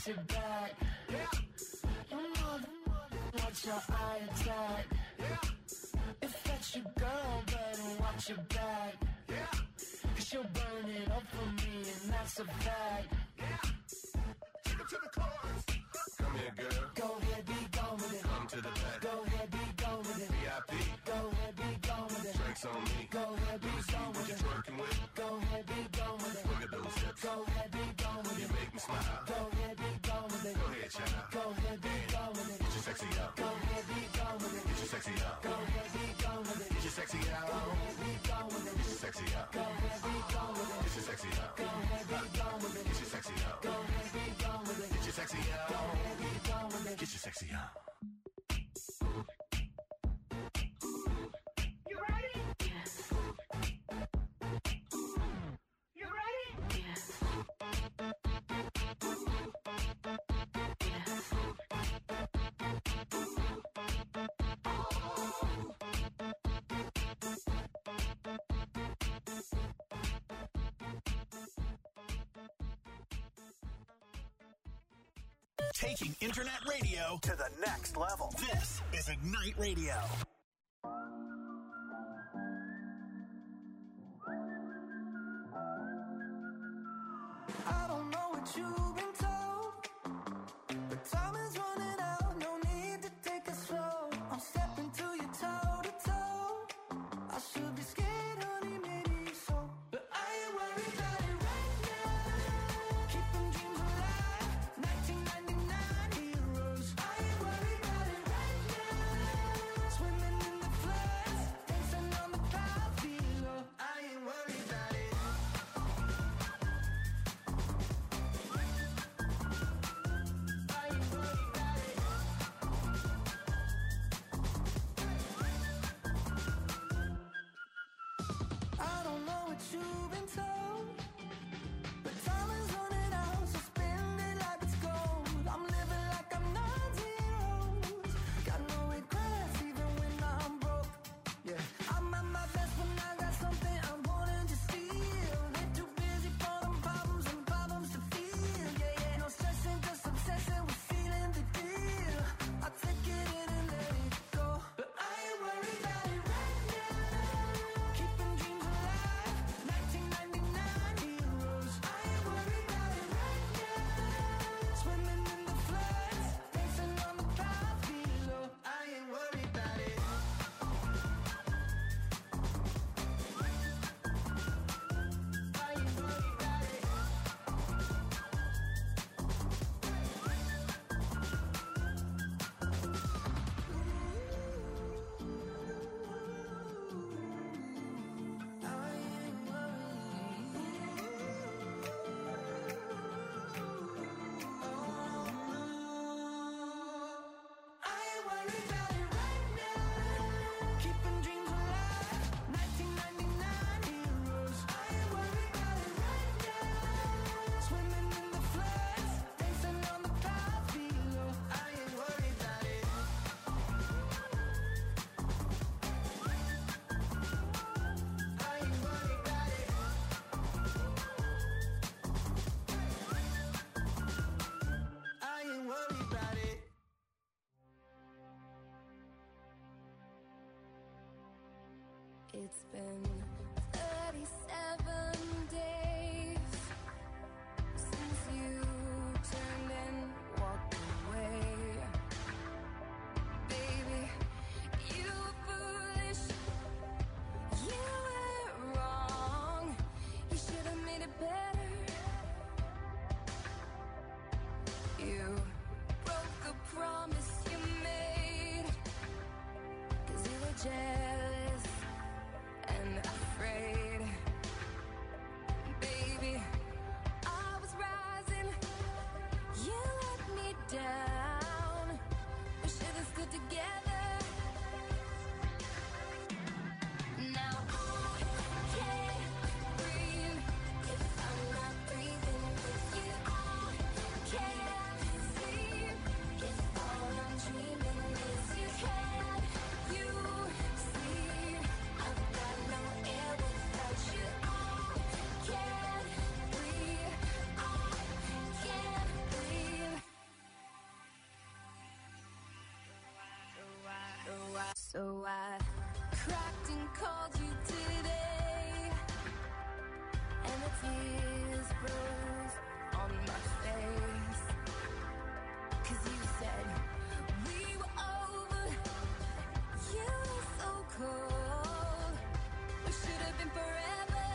sit back. You know watch your eye attack. If that's your girl, better watch your back. Cause she'll burn it up for me, and that's a fact. Take it to the chorus. Come here, girl. Go ahead, be gone with it. Come to the back. Go ahead, be gone with it. VIP. Go ahead, be gone with it. Drinks on me. Go ahead, be gone with it. What you twerking with? Go ahead, be gone with it. Look at those hips. Go ahead, be gone with You it. make me smile. Go ahead, be gone with it. Go ahead, child. Go ahead, be gone with it. Get your sexy out. Go ahead, be gone with it. Get your sexy out. Go ahead, be gone with it. Get your sexy out. Go ahead, be gone with it. Get your sexy out. Go ahead, be gone with it. Get your sexy out. Go ahead, be gone with it. Get your sexy out. Go ahead, be gone with it. Get your sexy out. Go ahead, be gone with it. Get your sexy out. You ready? Yes. You ready? Yes. Taking internet radio to the next level. This is Ignite Radio. I don't know what you've been told, but time is running out. No need to take it slow. I'm stepping to you toe to toe. I should be scared, honey, maybe so, but I ain't worried about it right now. Keeping dreams alive, 1999 heroes. I ain't worried about it right now. Swimming in the floods, dancing on the clouds below. I ain't worried about it. I don't know what you've been told, but time is running out, so spend it like it's gold. I'm living like I'm not zeros. Got no regrets even when I'm broke. Yeah, I'm at my best when I got something I'm wanting to steal. They're too busy for them problems and problems to feel. Yeah, no stressing, just obsessing with sealing the deal. I take it in and let it go, but I ain't worried about it right now. Keeping dreams alive, 1999 heroes. I ain't worried about it right now. Swimming in the floods, dancing on the clouds below. I ain't worried about it. I ain't worried about it. I ain't worried about it right now. Keeping dreams alive, 1999 heroes. I ain't worried about it right now. Swimming in the floods, dancing on the clouds below. I ain't worried about it. I ain't worried about it. I ain't worried about it. It's been 37 days since you turned and walked away. Baby, you were foolish, you were wrong. You should have made it better. You broke a promise you made, 'cause you were jealous and afraid. Baby, I was rising, you let me down. We should have stood together. Now I can't breathe if I'm not breathing with you. I can't see cracked and called you today, and the tears froze on my face, 'cause you said we were over, you were so cold, we should have been forever.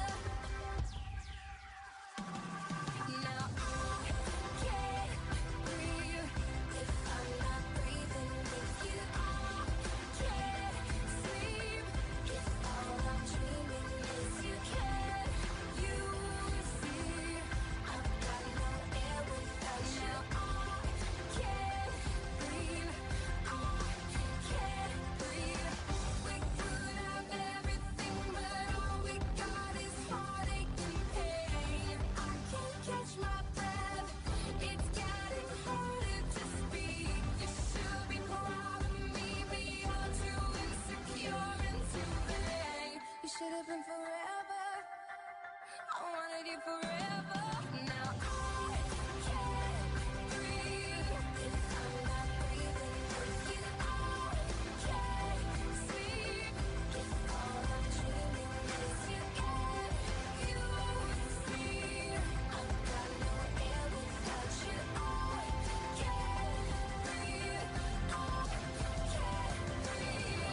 Now I can't breathe if I'm not breathing with you. I can't sleep if all I'm dreaming is you. Can you see I've got no air without you? I can't breathe, I can't breathe. We could have everything, but all we got is heartache and pain. I can't catch my breath, it's getting harder to speak. You should be proud of me, but you're too insecure and too vain. We should have been forever, I wanted you forever. Now I can't breathe if I'm not breathing with you. I can't sleep if all I'm dreaming is you. Can you see I've got no air without you? I can't breathe, I can't breathe.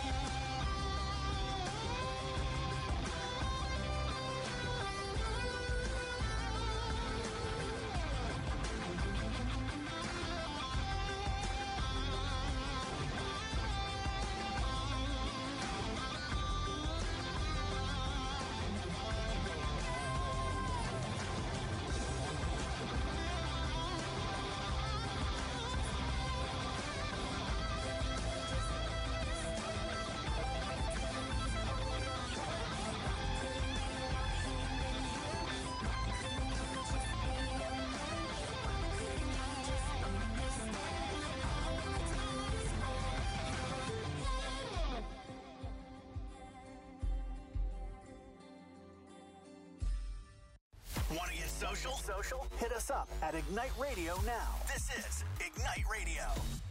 Want to get social? Hit us up at Ignite Radio now. This is Ignite Radio.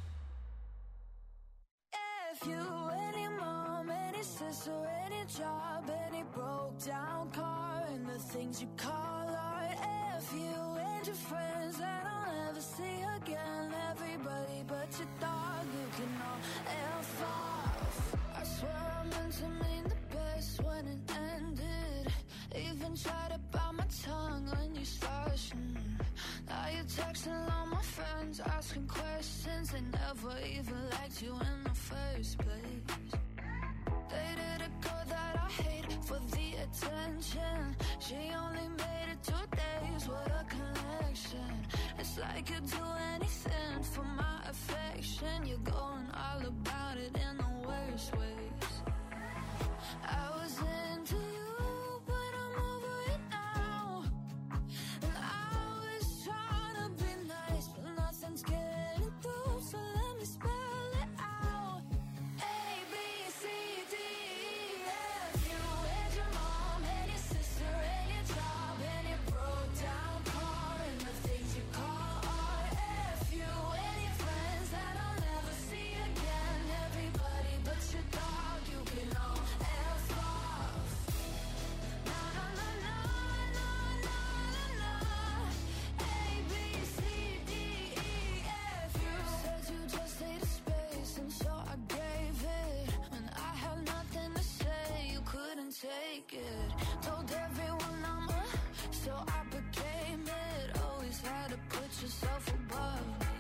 If you, any mom, any sister, any job, any broke down car, and the things you call art. If you and your friends that I'll never see again, everybody but your dog, you can all F off. I swear I meant to mean the best when it ended. Even tried to bite my tongue when you started. Now you're texting all my friends, asking questions. They never even liked you in the first place. Dated a girl that I hate for the attention. She only made it 2 days, what a connection. It's like you'd do anything for my affection. You're going all about it in the worst ways. I was into you, but I'm over it now. And I was trying to be nice, but nothing's getting through, so let me spell it out. A, B, C, D, E, F. You and your mom and your sister and your job and your broke down car and the things you call art. F you and your friends that I'll never see again. Everybody but your dog, you can all F off. Na na na na na na na na. A, B, C, D, E, F. You said you just needed space, and so I gave it. When I had nothing to say, you couldn't take it. Told everyone I'm a, so I became it. Always had to put yourself above me.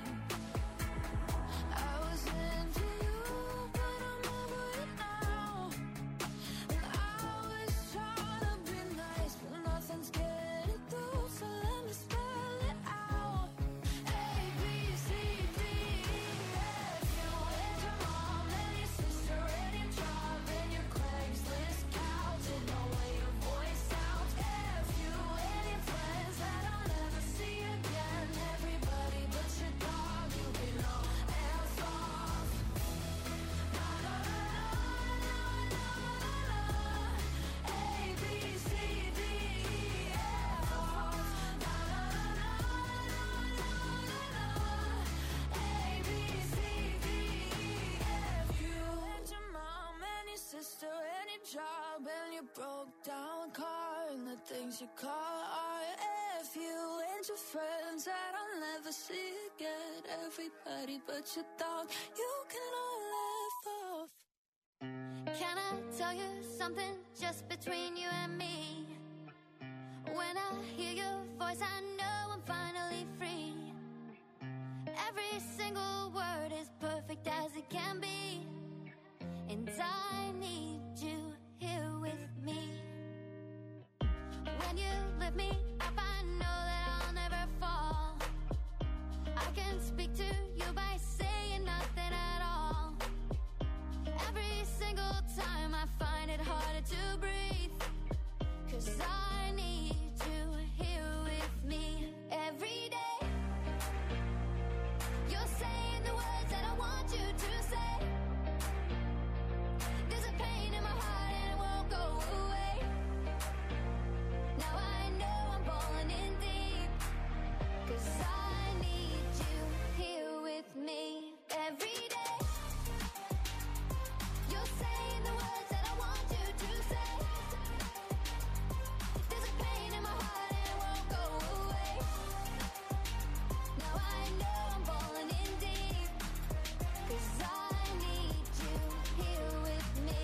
I was into you, but I'm over it now. And I was trying to be nice, but nothing's getting through, so let me spell it out. A, B, C, D, E, F. You and your mom and your sister and your job and your Craigslist couch and no way broke down car and the things you call art. If you and your friends that I'll never see again, everybody but your dog, you can all laugh off. Can I tell you something just between you and me? When I hear your voice, I know I'm finally free. Every single word is perfect as it can be, and I need you here with me. When you lift me up, I know that I'll never fall. I can speak to you by saying nothing at all. Every single time I find it harder to breathe, 'cause I need you here with me every day. You're saying the words that I want you to say. There's a pain in my heart and it won't go away. Now I know I'm falling in deep, 'cause I need you here with me every day. You're saying the words that I want you to say. There's a pain in my heart and it won't go away. Now I know I'm falling in deep, 'cause I need you here with me.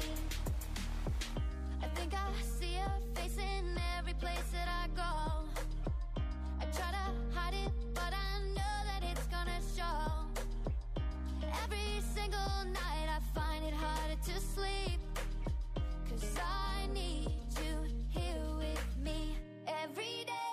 I think I see your face in every place that I go. I try to hide it, but I know that it's gonna show. Every single night I find it harder to sleep, 'cause I need you here with me every day.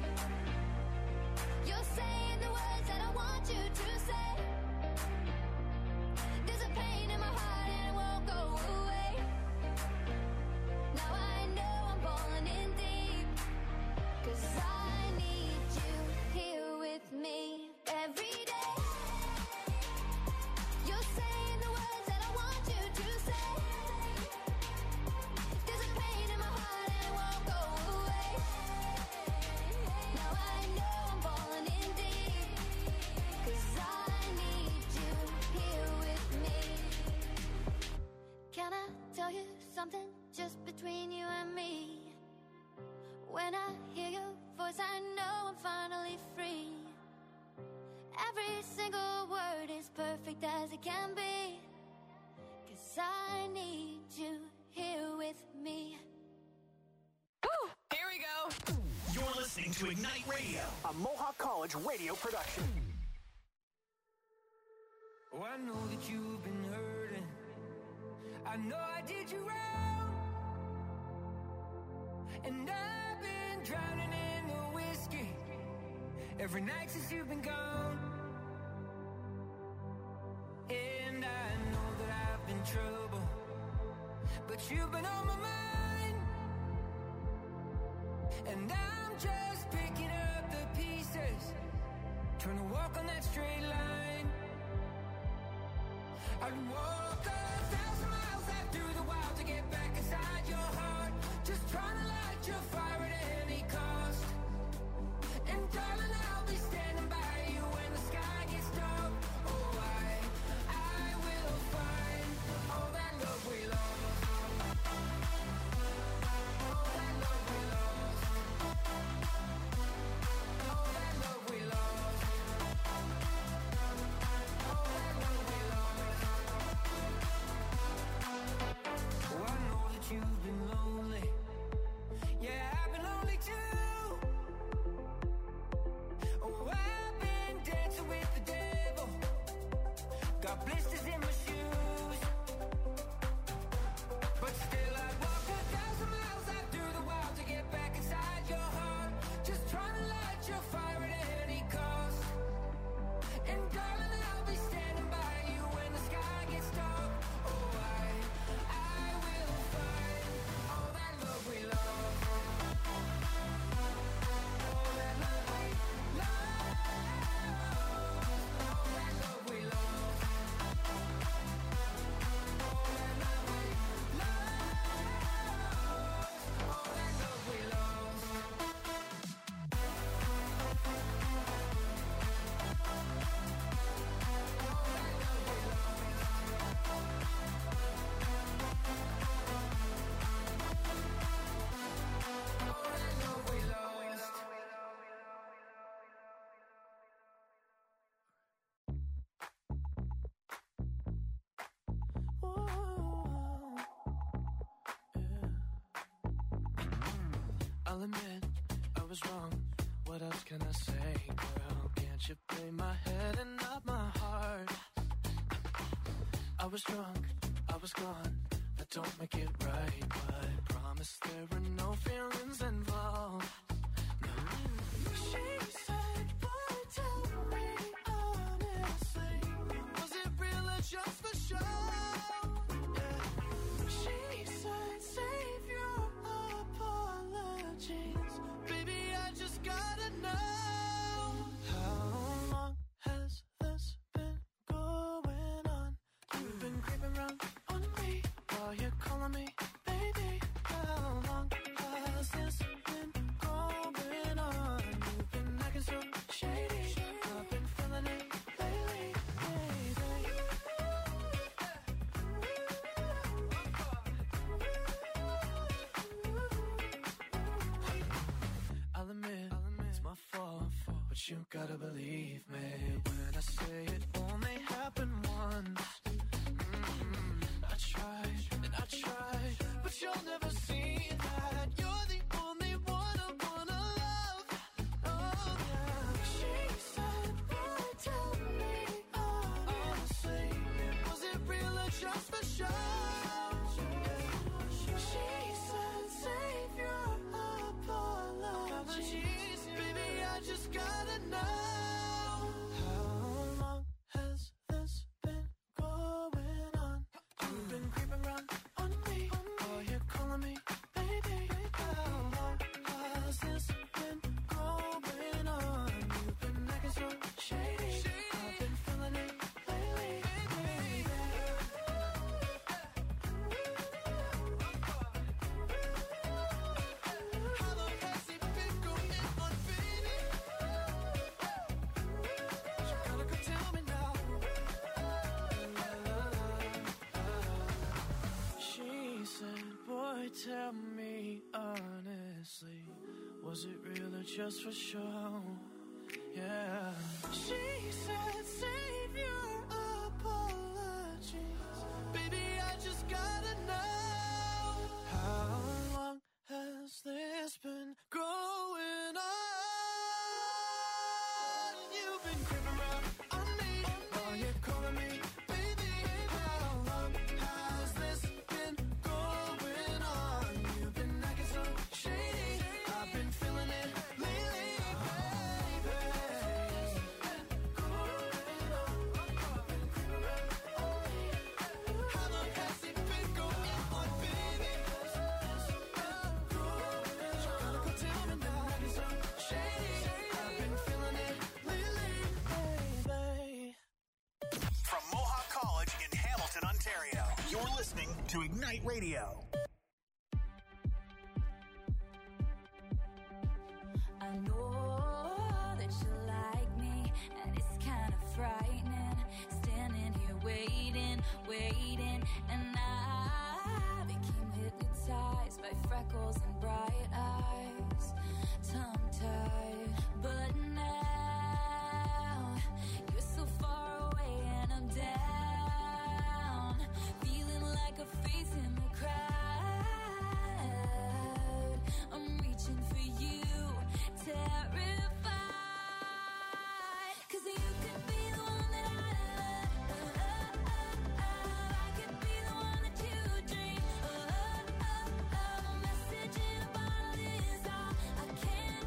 You're saying the words that I want you to say. There's a pain in my heart and it won't go away. Now I know I'm falling in deep, 'cause I need you here with me every day. You're saying the words that I want you to say. There's a pain in my heart and it won't go away. Now I know I'm falling in deep, 'cause I need you here with me. Can I tell you something just between you and me? When I hear your voice, I know I'm finally free. Every single word is perfect as it can be, 'cause I need you here with me. Here we go. You're listening to Ignite Radio, a Mohawk College radio production. Oh, I know that you've been hurting. I know I did you wrong. And I've been drowning in the whiskey every night since you've been gone. And I know that I've been trouble, but you've been on my mind. And I'm just picking up the pieces, trying to walk on that straight line. I'd walk 1,000 miles out through the wild to get back inside your heart, just trying to light your fire at any cost. And darling, I'll be standing by you when the sky gets dark. Oh, I will find all that love we lost. All that love we lost. All that love we lost. All that love we lost. Oh, I know that you've been lonely. Yeah, I'll admit I was wrong. What else can I say, girl? Can't you play my head and not my heart? I was drunk, I was gone. That don't make it right, but promise there were no feelings involved. No. She said, boy, tell me honestly, was it real or just for show? Yeah. She said, save your apologies. Baby, I just gotta know. How long has this been going on? You've been creeping around on me while you're calling me baby. How long has this been going on? You've been acting so shady. I've been feeling it lately, baby. I'll admit it's my fault, but you gotta believe me when I say it only happened once. I tried and I tried, but you'll never see that. You're the only one I wanna love. Oh yeah. She said, boy, tell me honestly, was it real or just for show? She said, save your apologies. Baby, I just gotta know. How long has this been going on? You've been creeping around on me while you're calling me baby. How long has this been going on? You've been acting so shady. I've been feeling it lately, baby. How long has it been going on, baby? You gotta go tell me now. She said, boy, tell me honestly, was it real or just for show? Yeah. She said, save your apologies. Baby, I just gotta know. How long has this been going on? You've been creeping around on me while you're calling me baby. How long has this been going on? You've been acting so shady. I've been feeling it lately, baby. How long has it been going on, baby? You gotta go tell me now. Acting so shady. I've been feeling it lately, baby. From Mohawk College in Hamilton, Ontario, you're listening to Ignite Radio. I know that you like me, and it's kind of frightening. Standing here waiting, and I became hypnotized by freckles and bright eyes, tongue-tied. But now you're so far away, and I'm down, feeling like a face in the crowd. I'm reaching for you, terrified, 'cause you could be the one that I love. I could be the one that you dream. A message in a bottle is all I can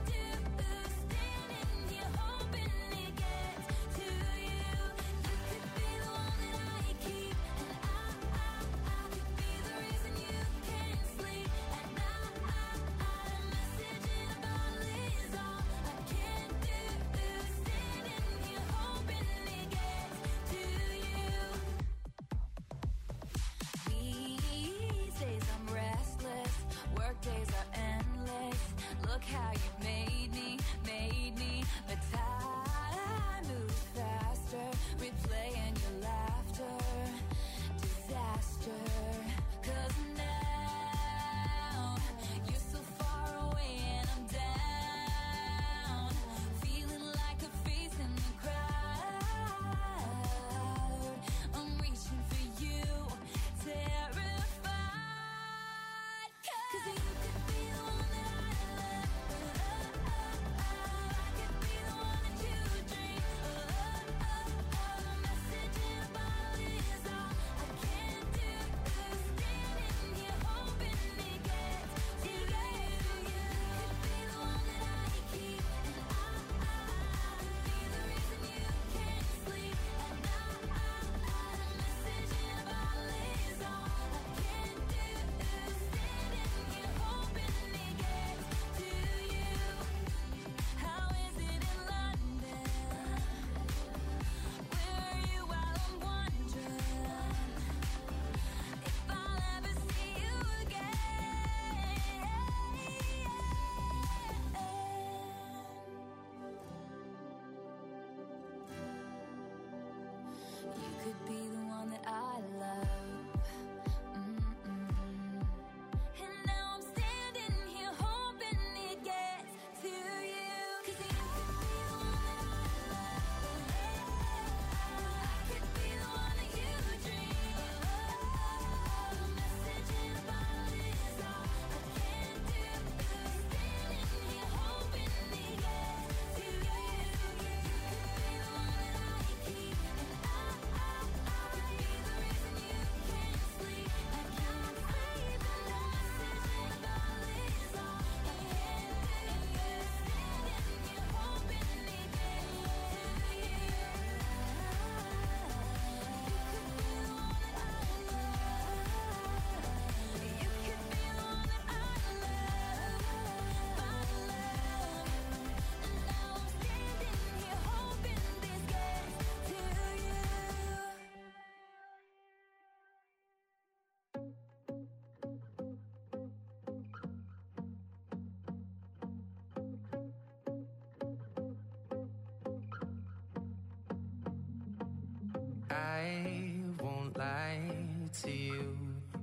to you.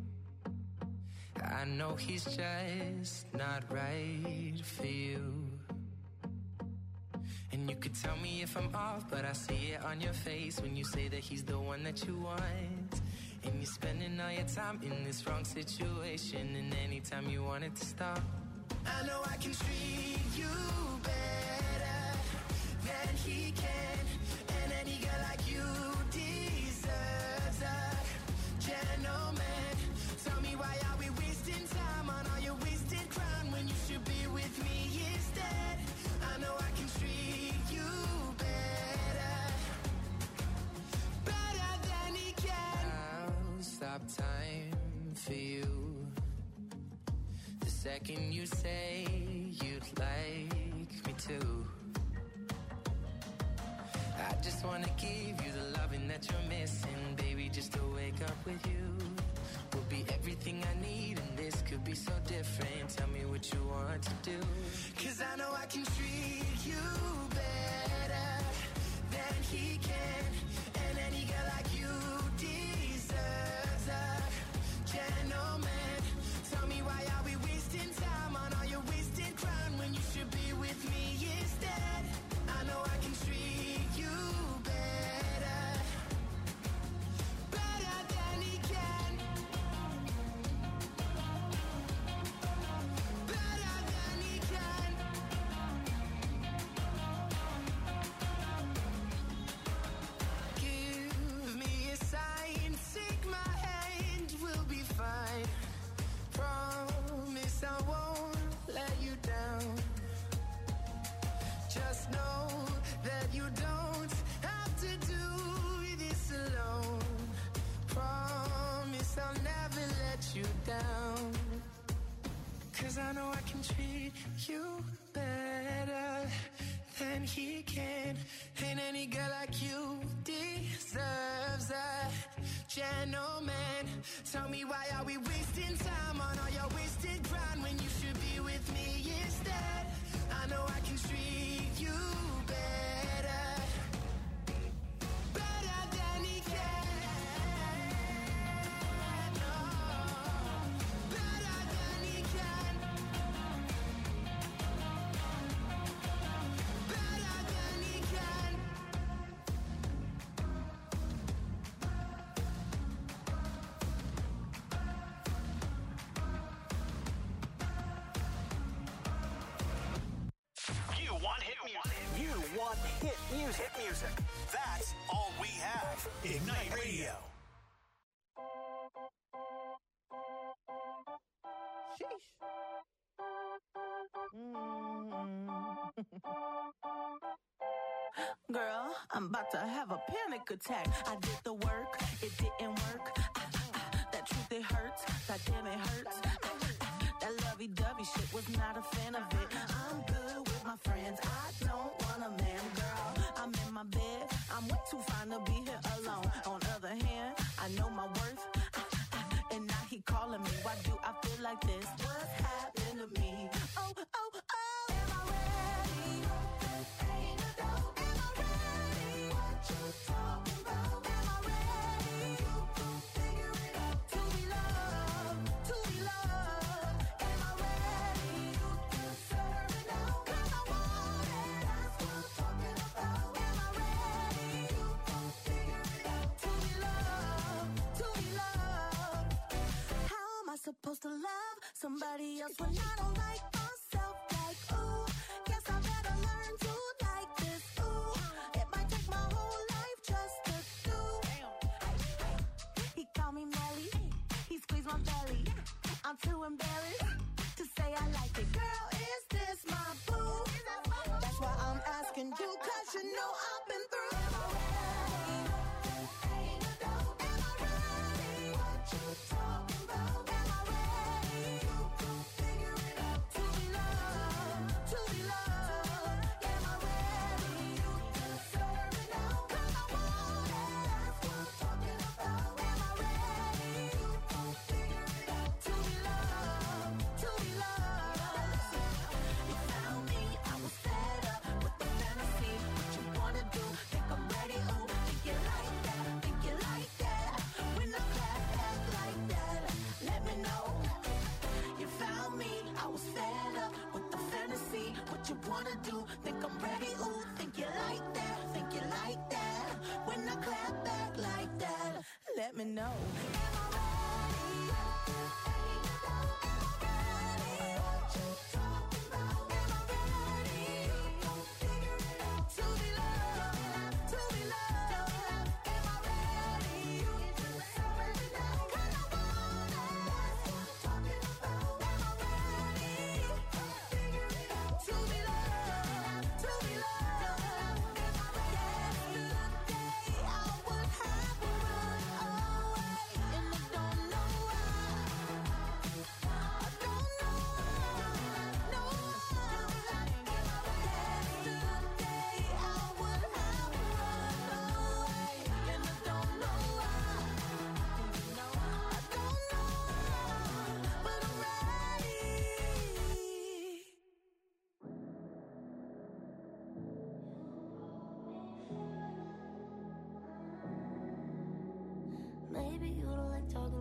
I know he's just not right for you. And you could tell me if I'm off, but I see it on your face when you say that he's the one that you want. And you're spending all your time in this wrong situation, and anytime you want it to stop, I know I can treat you better than he can. And any girl like you deserves a gentleman. Tell me, why are we wasting time on all your wasted crown when you should be with me instead? I know I can treat you better, better than he can. I'll stop time for you the second you say you'd like me to. I just wanna give you the loving that you're missing, baby, just to wake up with you will be everything I need, and this could be so different. Tell me what you want to do, 'cause I know I can treat you better than he can. And any girl like you deserves a gentleman. Tell me, why are we wasting time on all your wasted crown when you should be with me instead? I know I can treat you better, better than he can, better than he can. Give me a sign, take my hand, we'll be fine. Promise I won't let you down. Just know that you don't have to do this alone. Promise I'll never let you down. 'Cause I know I can treat you better than he can. And any girl like you deserves a gentleman. Tell me, why are we wasting time on all your wasted grind when you should be with me instead? I know I can treat you better, better than he can. No, better than he can, better than he can. You want hit music. You want hit music. Hit music. That's all we have. Ignite Radio. Girl, I'm about to have a panic attack. I did the work, it didn't work. That truth, it hurts. That damn, it hurts. That lovey-dovey shit, was not a fan of it. I'm good with my friends. I don't want a man, girl. I'm in my bed. I'm way too fine to be here alone. On the other hand, I know my worth. And now he calling me. Why do I feel like this? What's happening to me? Oh, oh, oh. Am I ready? Ain't a dope. Am I ready? What you talking about? Am I ready? You gon' figure it out. To be loved, to be loved. Am I ready? You deserve it now. 'Cause I want it. That's what I'm talking about. Am I ready? You gon' figure it out. To be loved, to be loved. How am I supposed to love somebody else when I don't like myself? Like, ooh, guess I better learn to like this. Ooh, it might take my whole life just to do. He called me Melly, he squeezed my belly. I'm too embarrassed to say I like it. Girl, is this my boo? That's why I'm asking you, 'cause you know I've been through. Am I ready? Ain't a dope. Am I ready? What you talking about? Am I ready? You gon' figure it out. To be loved, to be loved. Am I ready? You deserve it now. 'Cause I want it. That's what I'm talking about. Am I ready? You gon' figure it out. To be loved, to be loved. You found me, I was fed up with the fantasy. What you wanna do?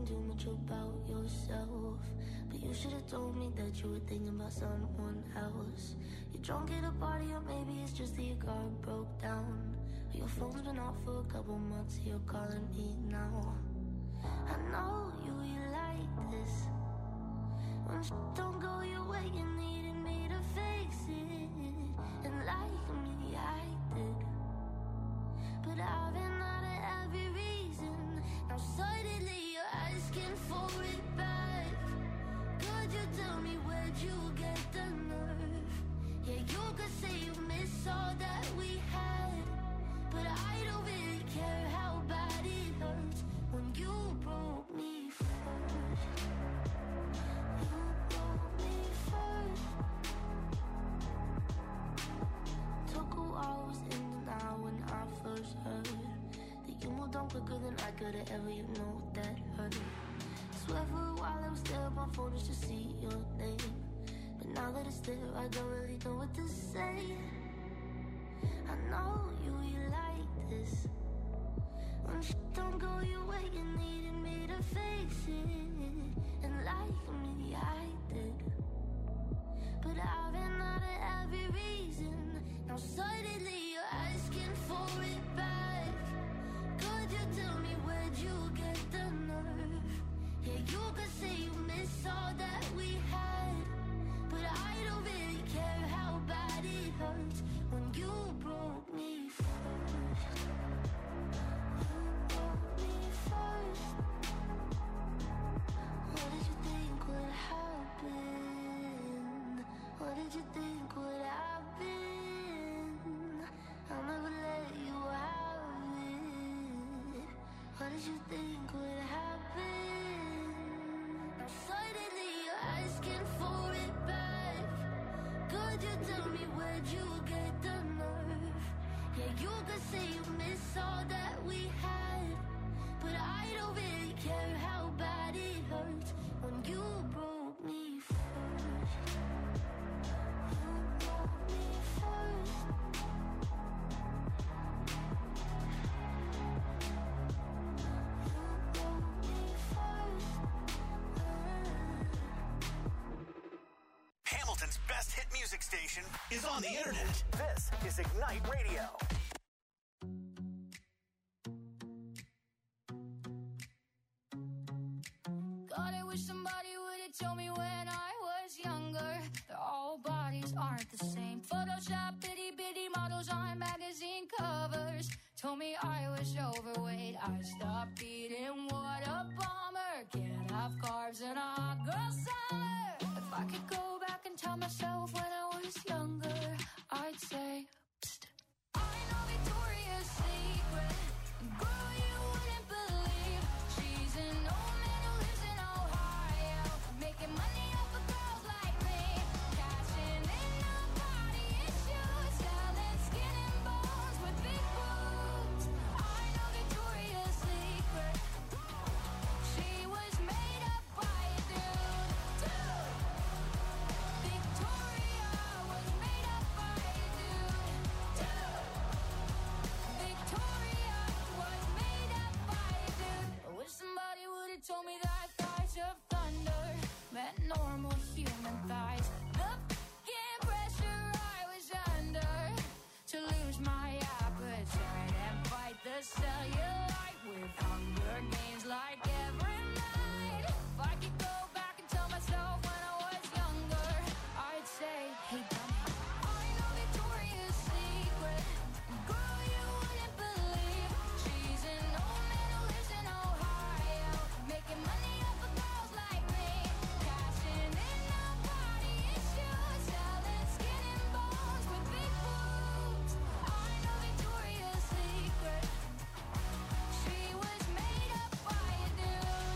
too much about yourself. But you should have told me that you were thinking about someone else. You're drunk at a party, or maybe it's just that your car broke down. Or your phone's been off for a couple months, you're calling me now. I know you like this. When shit don't go your way, you needed me to fix it. And like me, I did. But I've been out of every reason. Now suddenly you're asking for it back. Could you tell me where'd you get the nerve? Yeah, you could say you miss all that we had, but I don't really care how bad it hurts when you broke me first. You broke me first. Took a while, was in denial when I first heard that you moved on quicker than I could've ever, you know that hurt. Swear for a while I was there on my phone just to see your name. But now that it's there, I don't really know what to say. I know you like this. When shit don't go your way, you needed me to fix it. And like me, I did. But I've been out of every reason. Now suddenly you're asking for it back. Could you tell me where'd you get the nerve? Yeah, you could say you miss all that we had, but I don't really care how bad it hurts when you broke me first. You broke me first. What did you think would happen? What did you think would happen? I'll never let you have it. What did you think would happen? Now suddenly you're asking for it back. Could you tell me where'd you get the nerve? Yeah, you could say you miss all that we had, but I don't really care how bad it hurts when you broke me first. You broke me first. You broke me first. Hamilton's best hit music station is on the internet. This is Ignite Radio. God, I wish somebody would've told me when I was younger that all bodies aren't the same. Photoshop itty bitty models on magazine covers told me I was overweight. I stopped eating, what a bummer. Can't have carbs in a hot girl summer. If I could go back and tell myself when I was younger, I'd say, psst. I know Victoria's Secret, girl, you wouldn't believe. She's an old man who lives in Ohio, making money off of girls like me, cashing in on body issues, selling skin and bones with big boobs. I know Victoria's Secret. She was made up by a dude. Victoria was made up by a dude. Victoria was made up by a dude. I wish somebody would've told me that thighs of thunder meant normal human thighs. The fucking pressure I was under to lose my appetite and fight the cellulite with Hunger Games like every night. If I could go back and tell myself when I was younger, I'd say, hey, dummy, I know Victoria's Secret. Girl, you wouldn't believe. She's an old man who lives in Ohio, making money off of girls like me, cashing in on body issues, selling skin and bones with big boobs. I know Victoria's Secret. She was made up by a dude.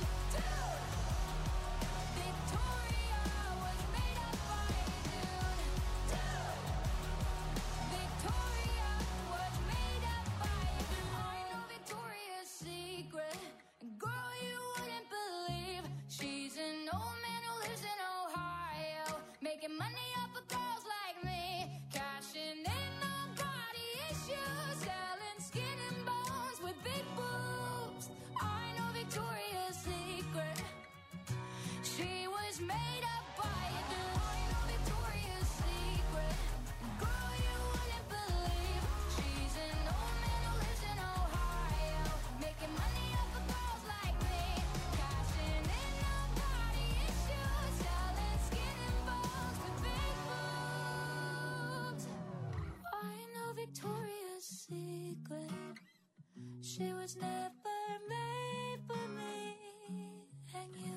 She was never made for me and you.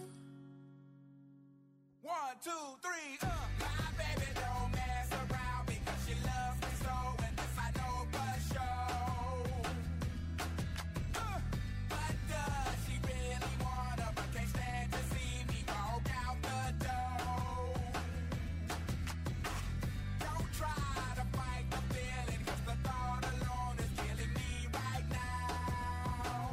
1, 2, 3, My baby don't mess around because she loves me so, and this I know for sure. But does she really wanna, but can't stand to see me walk out the door? Don't try to fight the feeling, 'cause the thought alone is killing me right now.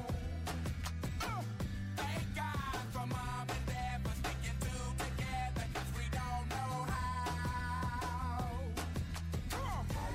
Thank God for mom and dad for sticking two together, 'cause we don't know how. Come on.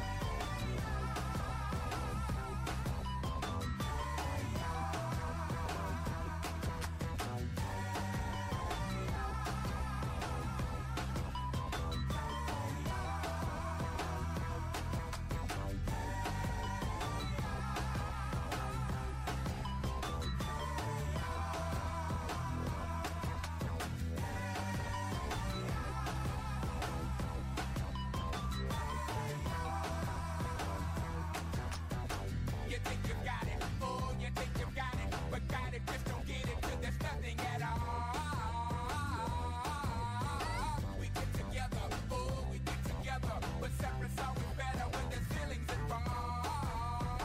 You think you got it, oh, you think you got it, but got it, just don't get it, 'cause there's nothing at all. We get together, oh, we get together, but separate's always better when there's feelings involved.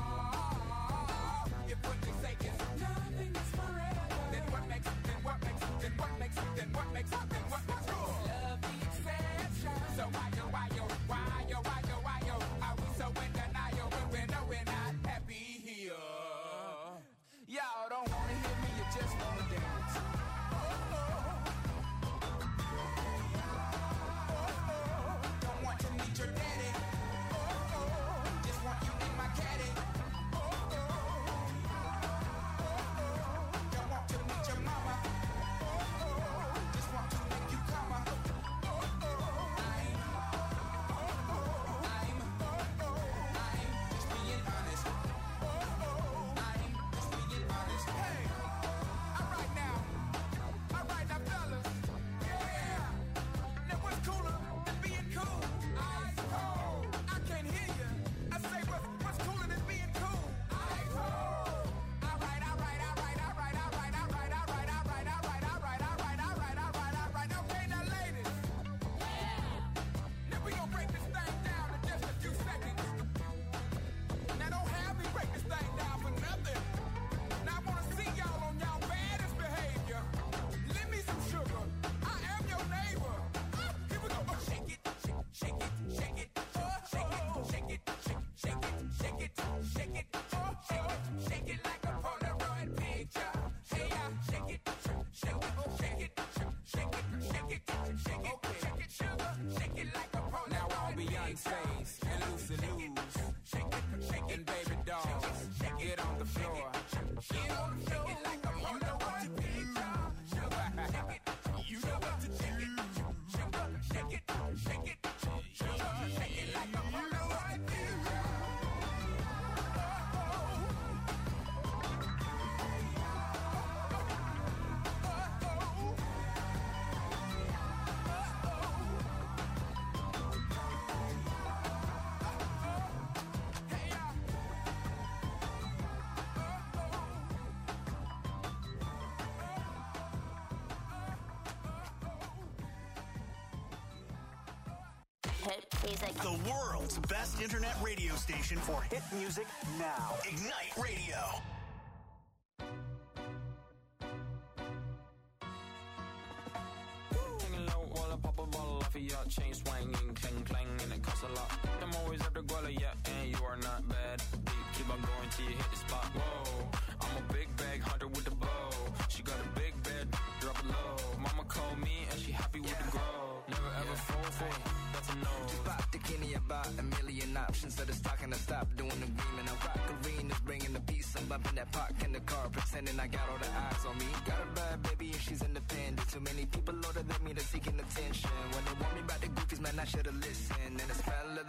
If what they say is nothing is forever, then what makes it, then what makes it, then what makes it, then what makes it, then what makes it? Love the exception. So why are we so in denial when we know we're not happy here? Y'all don't wanna hear me, you just wanna dance. Don't want to meet your daddy. Just want you in my caddy. Don't want to meet your mama. Just want to make you come. I'm just being honest. I'm just being honest. Hey, all right now, fellas. Yeah. Now what's cooler than being cool? Ice cold. I can't hear you. I say what's cooler than being cool? Ice cold. All right. Okay, now ladies. Now we gonna break this thing down in just a few seconds. Now don't have me break this thing down for nothing. Now I wanna see y'all on y'all baddest behavior. Lend me some sugar. I am your neighbor. Here we go. Oh, shake it. Shake it. Shake it. Shake it. Shake it. Shake it. Shake it. Shake it. Shake it like a Polaroid picture. Hey, shake it. Shake it. Shake it. Shake it. Shake it. Shake it. Shake it, sugar. Shake it like a Polaroid picture. Now all Beyonce's and Lucy Lou's. Shake it. Shake it, baby dolls. Get on the floor. Get on the floor. Shake it like a Polaroid picture. Sugar. Shake it. You know what to shake it. Sugar. Shake it. Shake it. Sugar. Shake it like a Polaroid picture. Hit music. The world's best internet radio station for hit music now. Ignite Radio. Hanging low while I pop a bottle off of your chain swinging, clang clang, and it costs a lot. I'm always after Guala, yeah, and you are not bad. Deep, keep on going till you hit the spot. Whoa, I'm a big bag hunter with the bow. She got a big bed, drop it low. Mama called me and she happy with the grow. Never ever fall for it, that's a no. Just pop the Kenny about a million options. So the stock and I stop doing the green. And I rock arenas, bringing the peace. I'm bumping that park in the car, pretending I got all the eyes on me. Got a bad baby and she's independent. Too many people older than me, they're seeking attention. When they want me about the goofies, man, I should've listened. And the smell of the money, my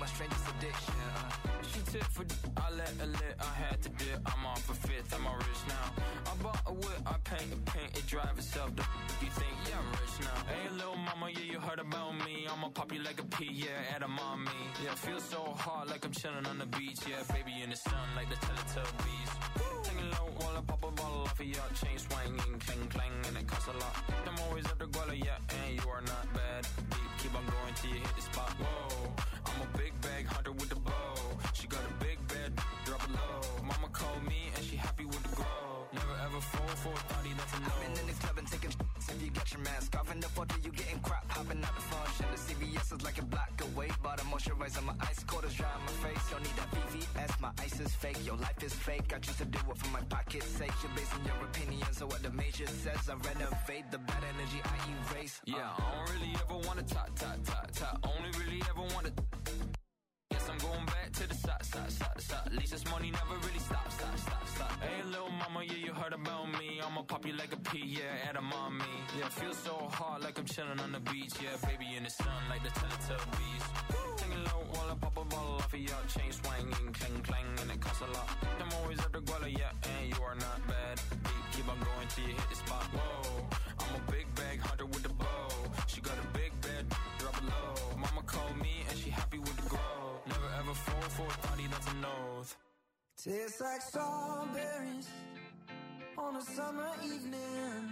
my strangest addiction. She tip for I let her lit, I had to dip. I'm off a fifth, I'm all rich now. I bought a whip, I paint it drive itself. You think, yeah, I'm rich now. Hey, little mama, yeah, you heard about me. I'ma pop you like a pea, yeah, at a mommy. Yeah, feel so hot like I'm chilling on the beach. Yeah, baby in the sun like the Teletubbies. Singing low while I pop a bottle off of your chain swinging, clang clang, and it costs a lot. I'm always at the guala, yeah, and you are not bad. Deep, keep on going till you hit the spot. Whoa, I'm a big bag hunter with the bow. She got a big bed, drop it low. Mama called me and she happy with the grow. Never ever fall for a thotty, that's a no. I've been in the club and taking if you get your mask off in the photo, you getting crap. Hopping out the function, the CVS is like a block away. But I'm moisturizing my ice, cold is dry on my face. Don't need that VVS, my ice is fake. Your life is fake, I choose to do it for my pocket's sake. You're basing your opinions on what the major says. I renovate the bad energy I erase. Yeah, I don't really ever wanna top. Only really ever wanna. Guess I'm going back to the side. At least this money never really stop. Hey, little mama, yeah, you heard about me. I'ma pop you like a pea, yeah, at a mommy. Yeah, feel so hot like I'm chilling on the beach. Yeah, baby in the sun like the Teletubbies. Singing low while I pop a bottle off of your chain swinging, clang clang, and it costs a lot. I'm always at the guala, yeah, and you are not bad. Deep, keep on going till you hit the spot. Whoa, I'm a big bag hunter with the bow. She got a big bed, drop it low. Mama called me and she happy with the grow. Never ever fall for a thotty, that's an oath. Tastes like strawberries on a summer evening,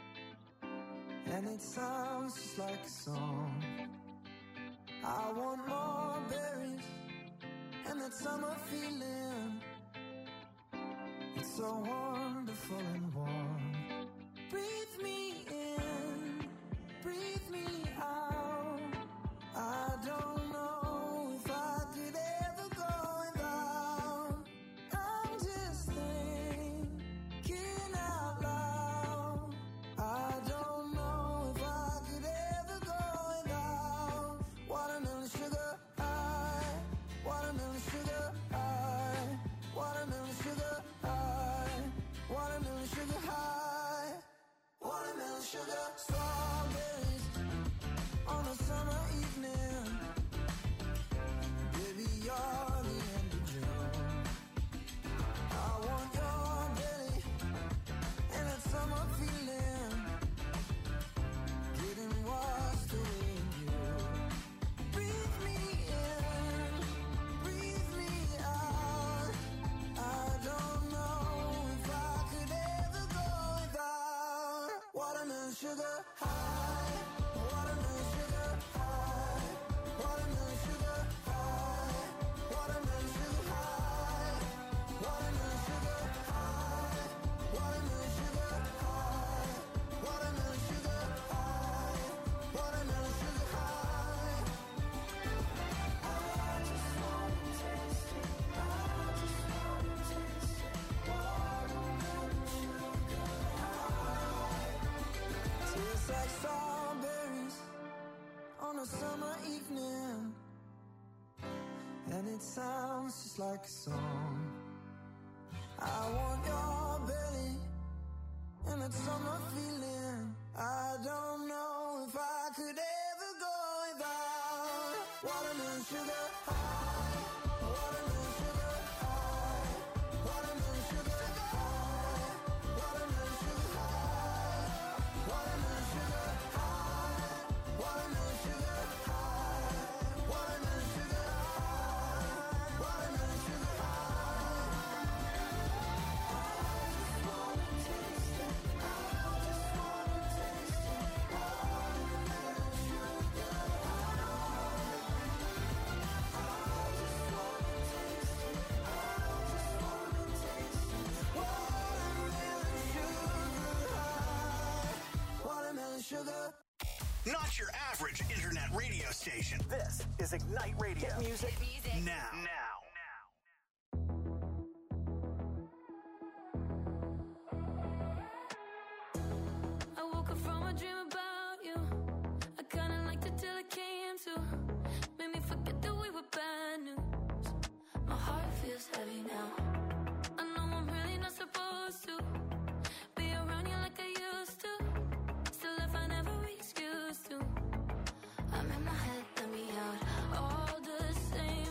and it sounds just like a song. I want more berries and that summer feeling. It's so wonderful and warm. Breathe me in, breathe me out. I don't know if I could ever go without. I'm just thinking out loud. I don't know if I could ever go without. Watermelon sugar high, watermelon sugar high, watermelon sugar high, watermelon sugar high, watermelon sugar. Strawberries on a summer evening. Baby, you're the end of June. I want your belly and that summer feeling, getting washed away in you. Breathe me in, breathe me out. I don't know if I could ever go without. Watermelon sugar high, watermelon sugar high, watermelon sugar high, watermelon sugar high, watermelon sugar high, watermelon sugar high, watermelon sugar high, watermelon sugar high. I just wanna taste it, I just wanna taste it. Watermelon sugar high. Tastes like strawberries on a summer evening, and it sounds just like a song. I want your belly and that summer feeling. I don't know if I could ever go without. Watermelon sugar high, watermelon sugar high, watermelon sugar high, watermelon sugar high, watermelon sugar high, watermelon sugar high, watermelon sugar high, watermelon sugar high. I just wanna taste it, I just wanna taste it. Watermelon sugar high. I just wanna taste it, I just wanna taste it. Watermelon sugar high, watermelon sugar. Not your average internet radio station. This is Ignite Radio. Hit music now. I woke up from a dream about you. I kinda liked it till it came to. Made me forget that we were bad news. My heart feels heavy now. I know I'm really not supposed to be around you like I used to. Still I find every excuse to. I'm in my head, let me out. All the same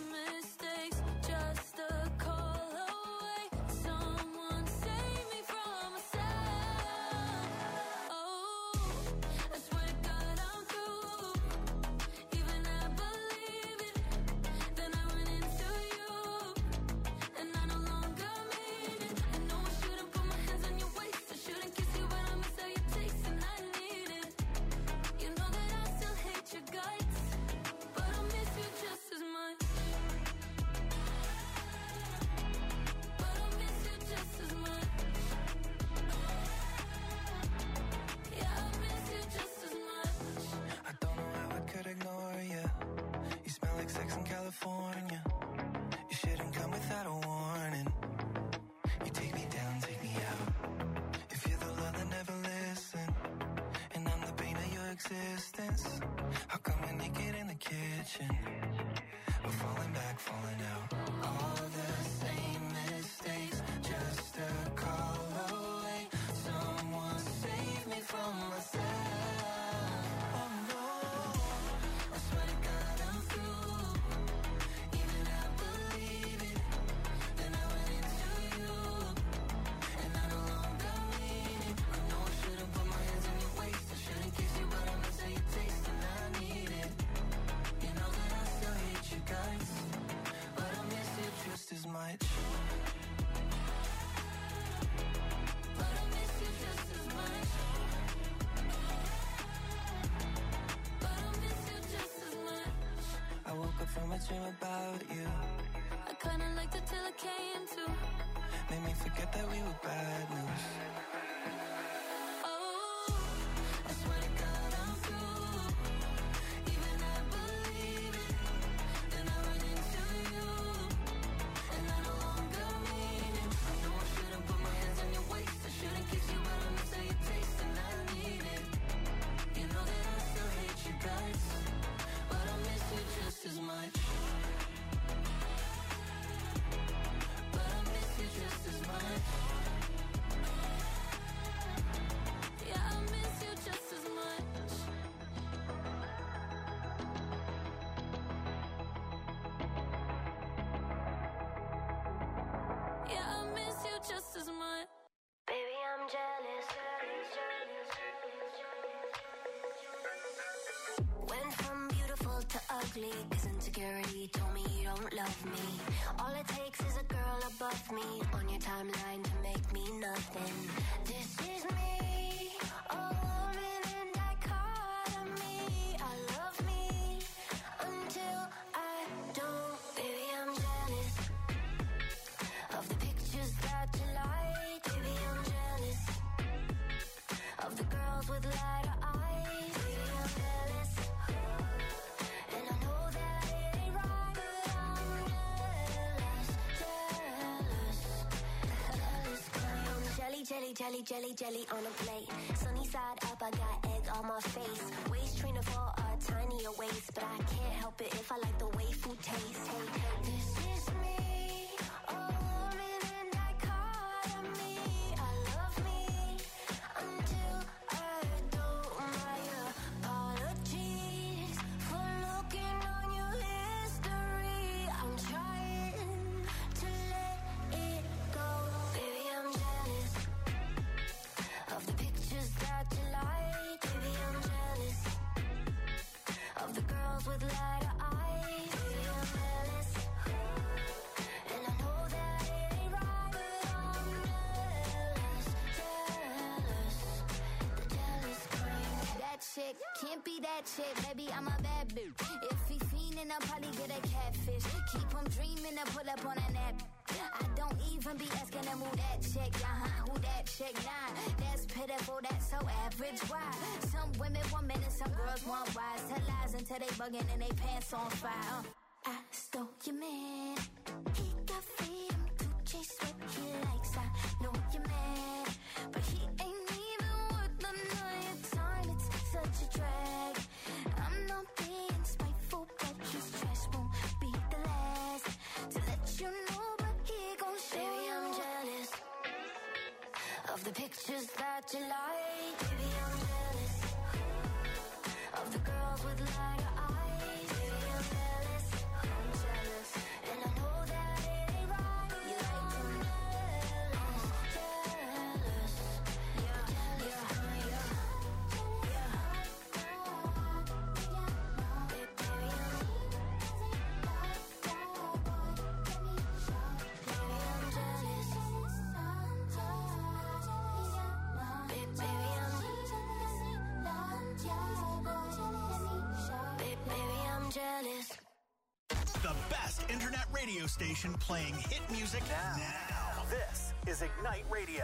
like falling out. All the same mistakes, just a call away. Someone save me from myself. Oh no, I swear to God I'm through. Even I believe it. Then I went into you, and I no longer mean it. I know I shouldn't put my hands on your waist. I shouldn't kiss you, but I miss how you taste, and I need it. You know that I still hate you guys, but I miss you just as much. But I miss you just as much. But I miss you just as much. I woke up from a dream about you. I kinda liked it till it came to. Made me forget that we were bad news. Oh, I swear to God I'm through. Even I believe it. Then I went into you, and I no longer mean it. I know I shouldn't put my hands on your waist. I shouldn't kiss you, but I miss how you taste, and I need it. You know that I still hate you guys, but I miss you just as much. But I miss you just as much. yeah, I miss you just as much. Yeah, I miss you just as much. Baby, I'm jealous. Went from beautiful to ugly, 'cause insecurity told me you don't love me. All it takes is a girl above me on your timeline to make me nothing. This is me, a woman in dichotomy. I love me until I don't. Baby, I'm jealous of the pictures that you like. Baby, I'm jealous of the girls with lighter eyes. Baby, I'm jealous, and I know that it ain't right, but I'm jealous, jealous, I'm jelly, jelly, jelly, jelly, jelly on a plate. Sunny side up, I got egg on my face. Waist trainer for a tinier waist, but I can't help it if I like the way food tastes. Hey, this is me, a woman in dichotomy. I love me until I don't. My apologies for looking on your history. I'm trying to let it go. Baby, I'm jealous of the pictures that you like. Baby, I'm jealous of the girls with lighter eyes. Baby, I'm jealous, and I know that it ain't right, but I'm jealous, the jealous kind. That chick can't be that chick, baby, I'm a bad bitch. If he fiendin', I'll probably get a catfish. Keep him dreamin' to pull up on a nap. I don't even be asking him who that chick, who that chick, nah. That's pitiful, that's so average, why? Some women want men and some girls want wise. Tell lies until they buggin' and they pants on fire. I stole your man. He got freedom to chase what he likes. I know you're mad, but he ain't even worth none of your time. It's such a drag. I'm not being spiteful, but his trash won't be the last to let you know, but he gon' show. Baby, I'm jealous of the pictures that you like. Baby, I'm jealous of the girls with lighter eyes. Baby, I'm jealous, and I know that it ain't right. You like them, jealous, yeah, yeah, yeah. Jealous. The best internet radio station playing hit music now. This is Ignite Radio.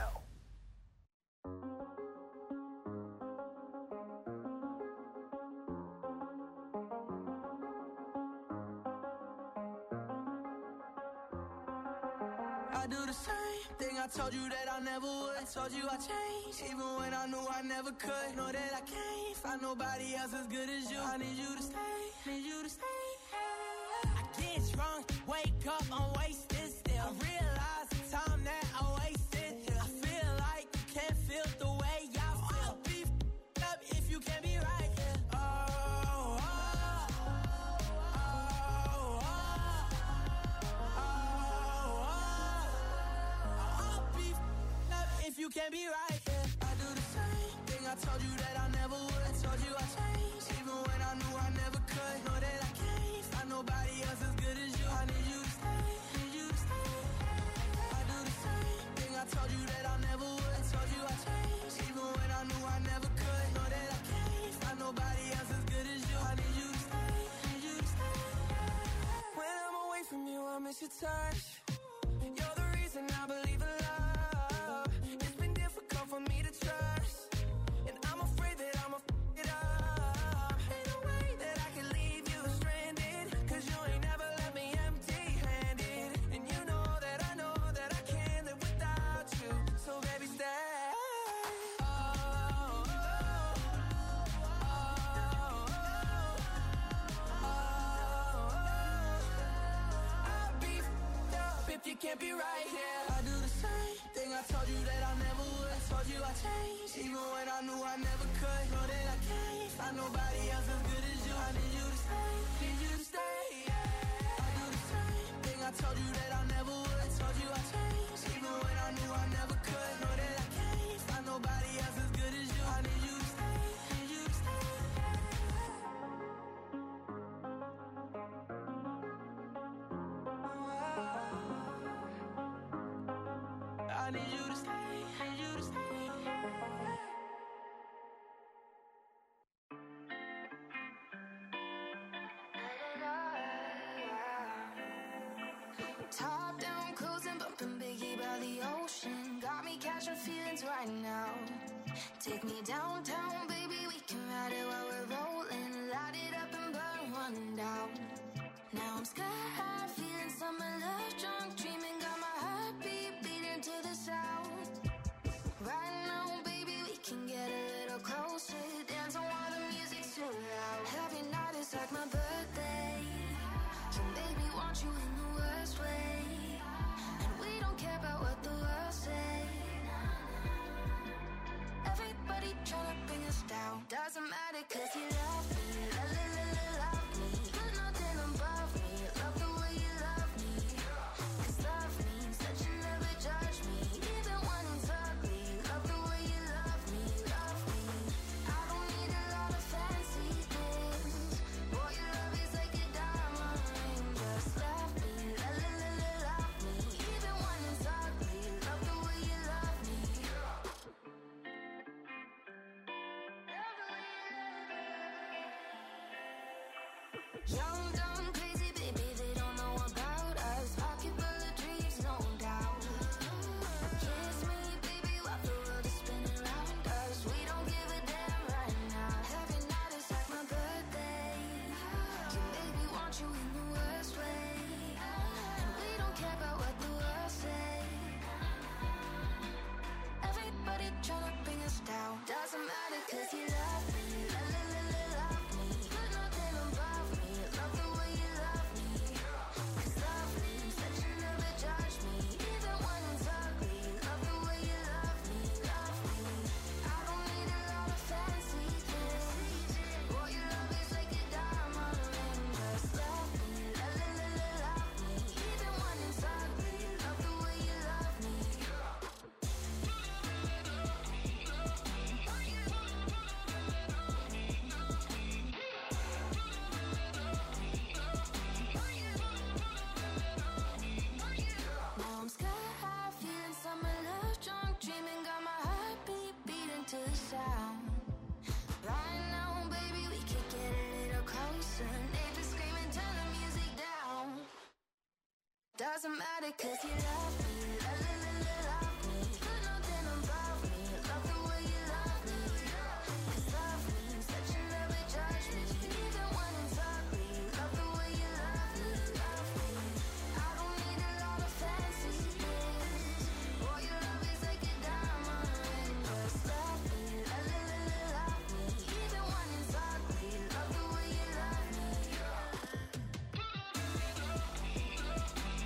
I do the same thing I told you that I never would. I told you I changed, even when I knew I never could. Know that I can't find nobody else as good as you. I need you to stay, need you to stay. I get drunk, wake up, I'm wasted still. I realize the time that I wasted here. I feel like you can't feel the way I feel. I'll be f***ed up if you can't be right here. Oh, oh, oh, oh, oh, oh. I'll be f***ed up if you can't be right here. I do the same thing I told you that I never would. I told you I changed, even when I knew I never could. Know that I can't find nobody else as good as you. I need you to stay, need you to stay. I do the same thing I told you that I never would. I told you I changed, even when I knew I never could. Know that I can't find nobody else as good as you. I need you to stay, need you to stay. When I'm away from you, I miss your touch. You're the reason I believe in love. It's been difficult for me to trust, and I'm afraid that I'ma f*** it up. Ain't no way that I can leave you stranded, 'cause you ain't never left me empty-handed. And you know that I can't live without you. So baby, stay. Oh, oh, oh, oh. I'll be f***ed up if you can't be right here. I do the same thing I told you that I never would. I told you I changed, even when I knew I never could. Know that I can't find nobody else as good as you. I need you to stay, need you to stay. I do the same thing I told you that I never would. I told you I changed, even when I knew I never could. Know that I can't find nobody else as good as you. I need you to stay, need you to stay. I need you to stay, need you to stay. Top down, cruising, bumping Biggie by the ocean. Got me catching feelings right now. Take me downtown, baby, we can ride it while we're rolling. Light it up and burn one down. Now I'm sky high, feeling summer love, drunk, dreaming, got my heartbeat beating to the sound. Right now, baby, we can get a little closer. Dance on while the music's too loud. Every night is like my birthday. You make me want you in the worst way. And we don't care about what the world say. Everybody tryna bring us down. Doesn't matter 'cause you love me. Love me. Put nothing above me. Love the way you love me. 'Cause love means that you never judge me. Even when it's ugly. Love the way you love me. Love me. I don't need a lot of fancy things. Boy, your love is like a diamond ring. Just love me. Love me. Even when it's ugly. Love the way you love me. Young, dumb, crazy, baby, they don't know about us. Pocket full of dreams, no doubt. Kiss me, baby, while the world is spinning around us. We don't give a damn right now. Every night is like my birthday. You make me want you in the worst way. And we don't care about what the world say. Everybody tryna bring us down. Doesn't matter 'cause you love me. Love me. Put nothing above me. Love the way you love me. 'Cause love means that you never judge me. Even when it's ugly. Love the way you love me. Love me. I don't need a lot of fancy things. Boy, your love is like a diamond ring. Just love me. Love me. Even when it's ugly. Love the way you love me. Now I'm sky high, feeling summer love, drunk, dreaming, got my heartbeat beating to the sound. Right now, baby, we could get a little closer. Neighbors screaming, turn the music down. Doesn't matter 'cause you love me. Love me. Put nothing above me. Love the way you love me. 'Cause love means that you never judge me. Even when it's ugly. Love the way you love me. Love me. I don't need a lot of fancy things. Boy, your love is like a diamond ring. Just love me. Love me. Even when it's ugly. Love the way you love me.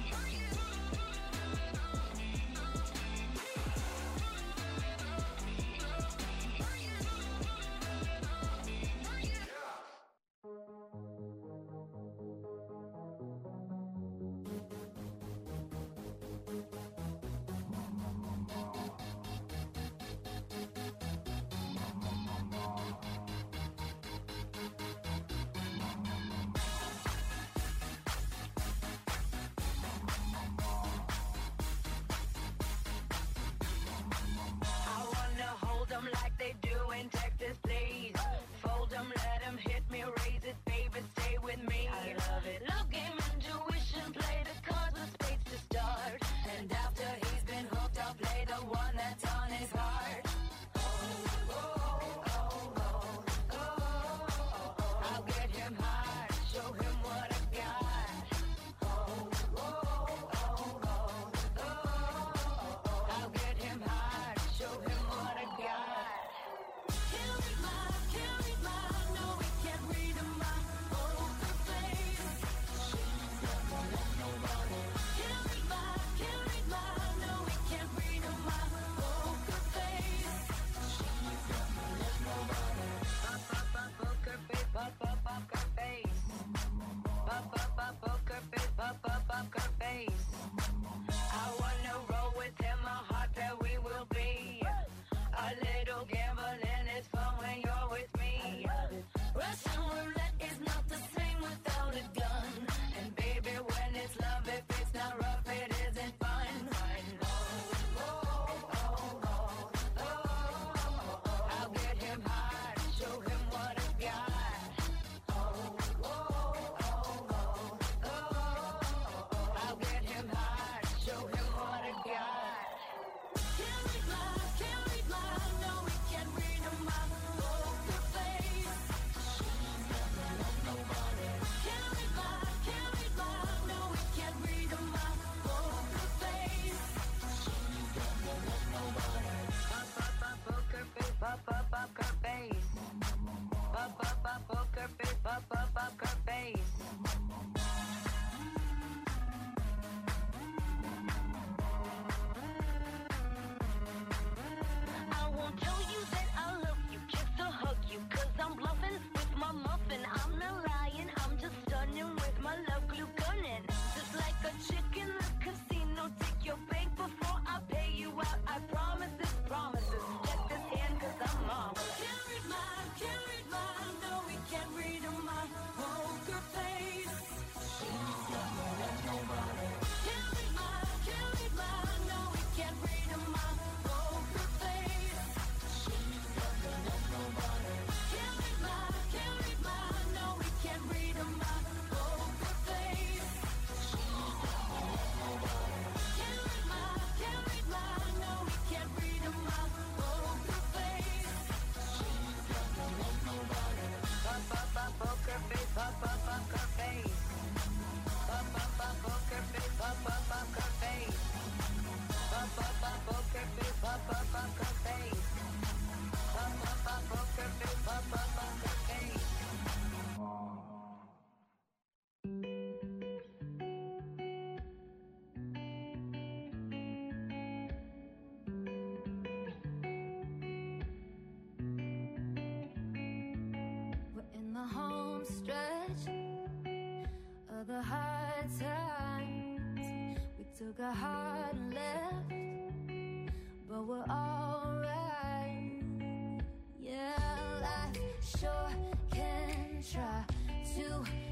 a heart left, but we're alright. Yeah, life sure can try to